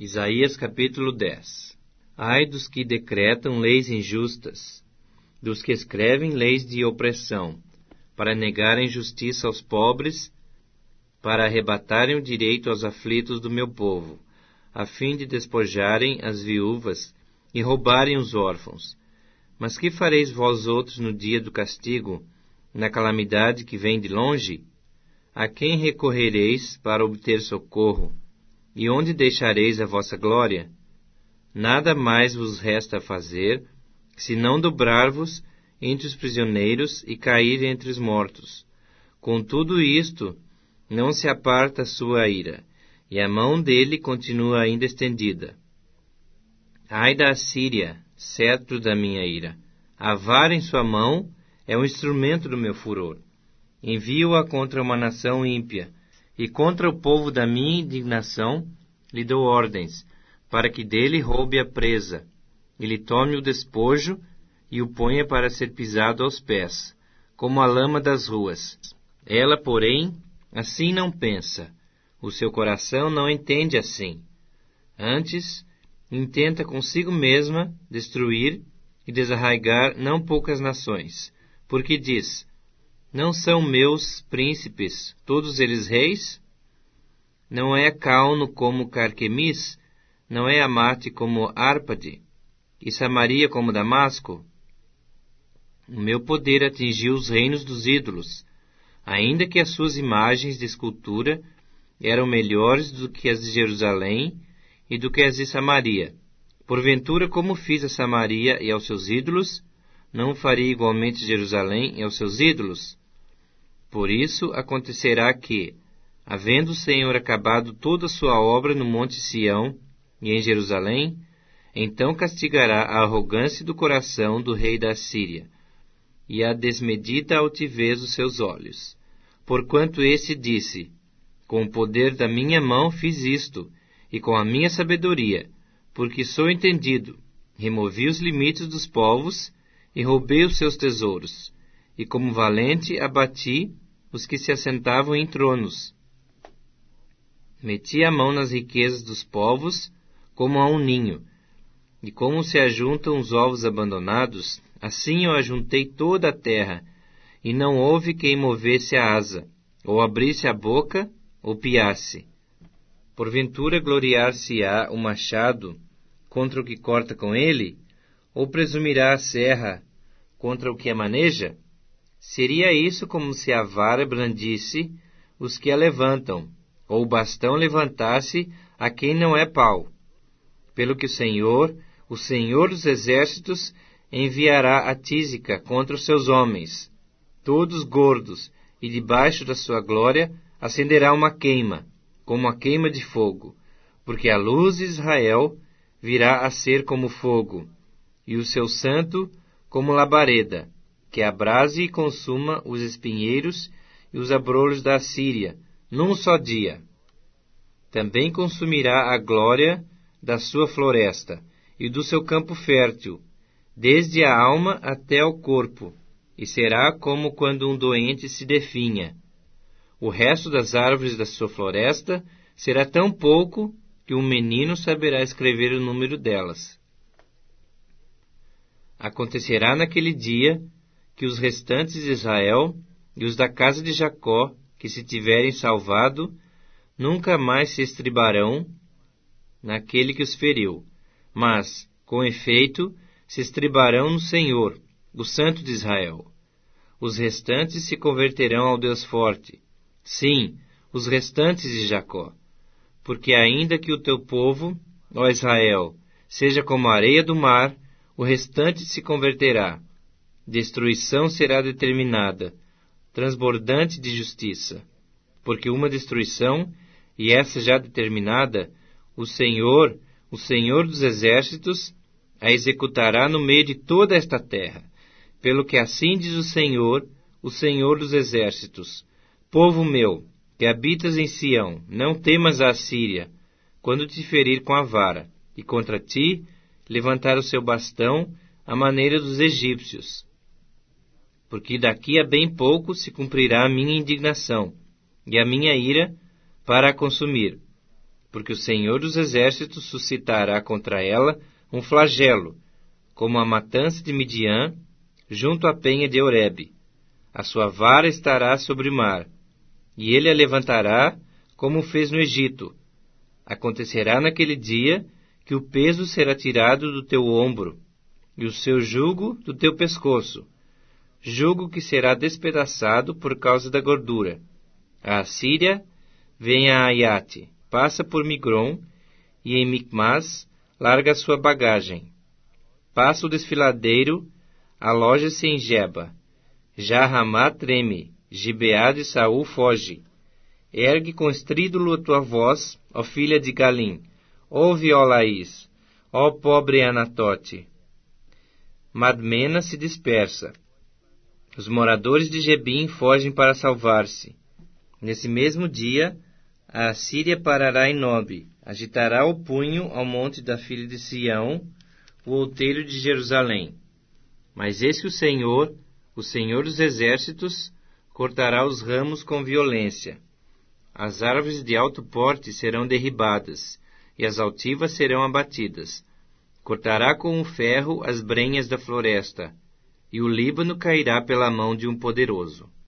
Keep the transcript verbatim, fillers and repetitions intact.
Isaías capítulo dez. Ai dos que decretam leis injustas, dos que escrevem leis de opressão, para negarem justiça aos pobres, para arrebatarem o direito aos aflitos do meu povo, a fim de despojarem as viúvas e roubarem os órfãos. Mas que fareis vós outros no dia do castigo, na calamidade que vem de longe? A quem recorrereis para obter socorro? E onde deixareis a vossa glória? Nada mais vos resta fazer, senão dobrar-vos entre os prisioneiros e cair entre os mortos. Com tudo isto, não se aparta a sua ira, e a mão dele continua ainda estendida. Ai da Assíria, cetro da minha ira! A vara em sua mão é um instrumento do meu furor. Envio-a contra uma nação ímpia, e contra o povo da minha indignação lhe dou ordens, para que dele roube a presa, e lhe tome o despojo, e o ponha para ser pisado aos pés, como a lama das ruas. Ela, porém, assim não pensa, o seu coração não entende assim. Antes, intenta consigo mesma destruir e desarraigar não poucas nações, porque diz: não são meus príncipes, todos eles reis? Não é Cauno como Carquemis? Não é Amate como Árpade? E Samaria como Damasco? O meu poder atingiu os reinos dos ídolos, ainda que as suas imagens de escultura eram melhores do que as de Jerusalém e do que as de Samaria. Porventura, como fiz a Samaria e aos seus ídolos, não faria igualmente a Jerusalém e aos seus ídolos? Por isso acontecerá que, havendo o Senhor acabado toda a sua obra no monte Sião e em Jerusalém, então castigará a arrogância do coração do rei da Assíria e a desmedida altivez dos seus olhos. Porquanto esse disse: com o poder da minha mão fiz isto, e com a minha sabedoria, porque sou entendido, removi os limites dos povos e roubei os seus tesouros, e como valente abati os que se assentavam em tronos. Meti a mão nas riquezas dos povos, como a um ninho, e como se ajuntam os ovos abandonados, assim eu ajuntei toda a terra, e não houve quem movesse a asa, ou abrisse a boca, ou piasse. Porventura gloriar-se-á o machado contra o que corta com ele, ou presumirá a serra contra o que a maneja? Seria isso como se a vara brandisse os que a levantam, ou o bastão levantasse a quem não é pau. Pelo que o Senhor, o Senhor dos exércitos, enviará a tísica contra os seus homens, todos gordos, e debaixo da sua glória acenderá uma queima, como a queima de fogo, porque a luz de Israel virá a ser como fogo, e o seu santo como labareda, que abrase e consuma os espinheiros e os abrolhos da Assíria, num só dia. Também consumirá a glória da sua floresta e do seu campo fértil, desde a alma até ao corpo, e será como quando um doente se definha. O resto das árvores da sua floresta será tão pouco que um menino saberá escrever o número delas. Acontecerá naquele dia que os restantes de Israel e os da casa de Jacó, que se tiverem salvado, nunca mais se estribarão naquele que os feriu, mas, com efeito, se estribarão no Senhor, o Santo de Israel. Os restantes se converterão ao Deus forte, sim, os restantes de Jacó, porque ainda que o teu povo, ó Israel, seja como a areia do mar, o restante se converterá. Destruição será determinada, transbordante de justiça, porque uma destruição, e essa já determinada, o Senhor, o Senhor dos exércitos, a executará no meio de toda esta terra. Pelo que assim diz o Senhor, o Senhor dos exércitos: povo meu, que habitas em Sião, não temas a Assíria, quando te ferir com a vara, e contra ti levantar o seu bastão à maneira dos egípcios. Porque daqui a bem pouco se cumprirá a minha indignação, e a minha ira para a consumir. porque o Senhor dos Exércitos suscitará contra ela um flagelo, como a matança de Midian, junto à penha de Horebe. A sua vara estará sobre o mar, e ele a levantará, como fez no Egito. Acontecerá naquele dia que o peso será tirado do teu ombro, e o seu jugo do teu pescoço, jugo que será despedaçado por causa da gordura. A Assíria vem a Aiate, passa por Migron, e em Micmas larga a sua bagagem. Passa o desfiladeiro, aloja-se em Geba. Já Ramá treme, Gibeá de Saul foge. Ergue com estrídulo a tua voz, ó filha de Galim. Ouve, ó Laís, ó pobre Anatote. Madmena se dispersa. Os moradores de Gebim fogem para salvar-se. Nesse mesmo dia, a Assíria parará em Nobe, agitará o punho ao monte da filha de Sião, o outeiro de Jerusalém. Mas eis que o Senhor, o Senhor dos Exércitos, cortará os ramos com violência. As árvores de alto porte serão derribadas, e as altivas serão abatidas. Cortará com o ferro as brenhas da floresta, e o Líbano cairá pela mão de um poderoso.